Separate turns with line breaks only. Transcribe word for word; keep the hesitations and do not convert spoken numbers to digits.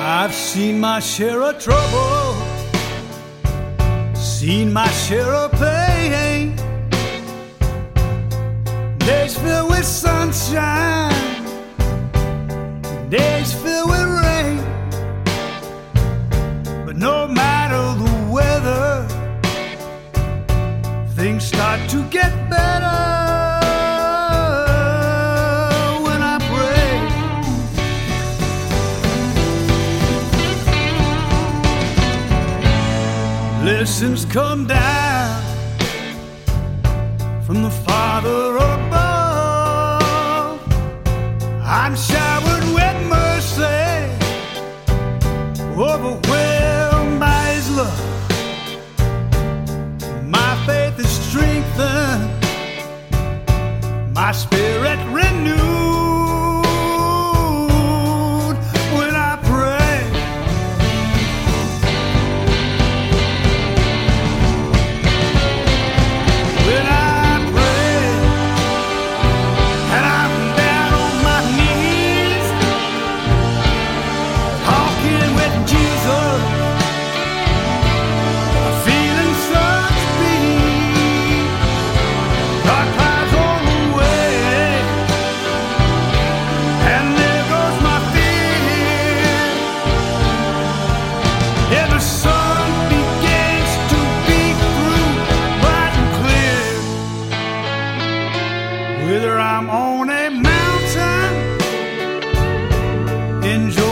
I've seen my share of trouble, seen my share of pain, days filled with sunshine, days filled with rain. But no matter the weather, things start to get better when I pray. Blessings come down from the Father above. I'm showered with mercy, overwhelmed by His love. My faith is strengthened, my spirit renewed when I pray. When I pray and I'm down on my knees, talking with Jesus, feeling such peace. Dark clouds all away, and there goes my fear. Yeah, the sun begins to beat through bright and clear. Whether I'm on a mountain, enjoy